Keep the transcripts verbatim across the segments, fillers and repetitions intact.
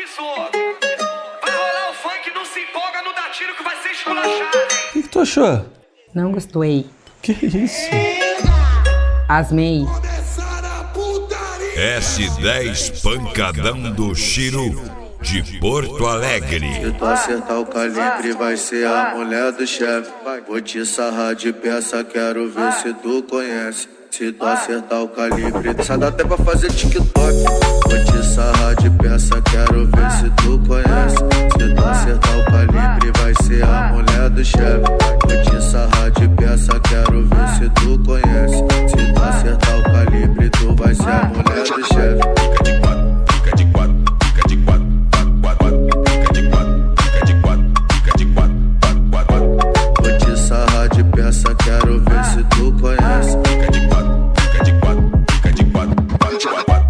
avisou. Vai rolar o funk, não se empolga, não dá tiro que vai ser esculachado. O que, que tu achou? Não gostei. Que isso? Asmei. S dez Pancadão do Chiru, de Porto Alegre. Se tu acertar o calibre, vai ser a mulher do chefe. Vou te sarrar de peça, quero ver se tu conhece. Se tu acertar o calibre, essa dá até pra fazer TikTok. Vou te sarrar de peça, quero ver se tu conhece. Se tu acertar o calibre, vai ser a mulher do chefe. Vou te sarrar de peça, quero ver se tu conhece. Se tu acertar o calibre, tu vai ser a mulher do chefe. Fica de quatro, fica de quatro, fica de quatro, fica de quatro, fica de quatro, fica de quatro, quatro, quatro, quatro. Vou te sarrar de peça, quero ver se tu conhece. Fica de quatro, fica de quatro, fica de quatro, quatro, quatro.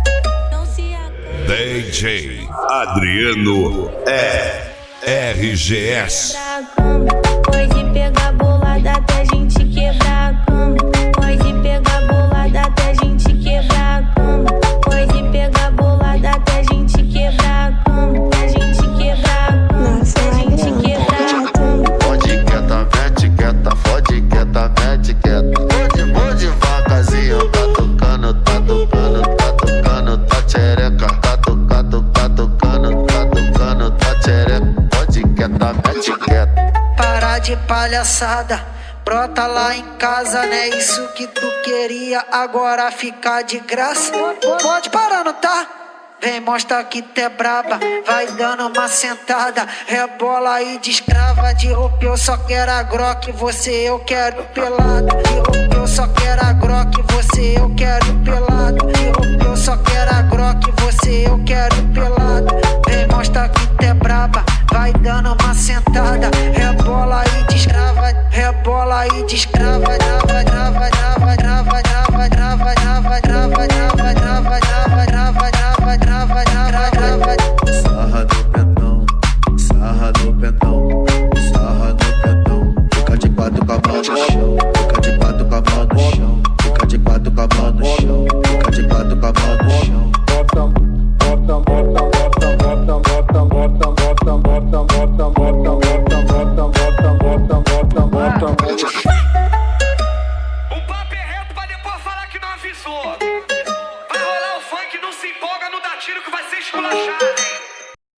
D J Adriano é R G S. Pode pegar bolada até a gente quebrar a cama. Pode pegar bolada até a gente quebrar a cama. Pode pegar bolada até a gente quebrar a cama. Até a gente quebrar a cama. Até a gente quebrar a cama. Pode quieta, mete quieta, fode quieta, mete quieta. Pode, pode vacazinho, tá tocando, tá tocando, tá tocando, tá tchereca. Tá tocando, tá tocando, tá tocando, tá tchereca. Pode quieta, mete quieta. Parar de palhaçada, brota lá em casa, né? Isso que tu queria, agora ficar de graça. Pode parar, não tá? Vem, mostra que tu é braba, vai dando uma sentada, rebola e descrava. De roupa eu só quero a Glock, você eu quero pelado. De roupa eu só quero a Glock, você eu quero pelado. De roupa eu só quero a Glock, você eu quero pelado. Vem, mostra que tu é braba, vai dando uma sentada, rebola e descrava, rebola e descrava. Grava, grava, grava, grava, grava, grava, grava, grava, grava, grava, grava, grava, grava, grava, grava, grava. Sarra no pentão, sarra no pentão, sarra no pentão. Fica de quatro com a mão no chão, fica de quatro com a mão no chão, fica de quatro com a mão no chão, fica de quatro com a mão no chão. Bota, bota, bota, bota, bota, bota, bota, bota, bota, bota, bota, bota, bota, bota, bota, bota, bota. O papo é reto pra depois falar que não avisou. Vai rolar o funk, não se empolga, não dá tiro que vai ser esculachado, hein?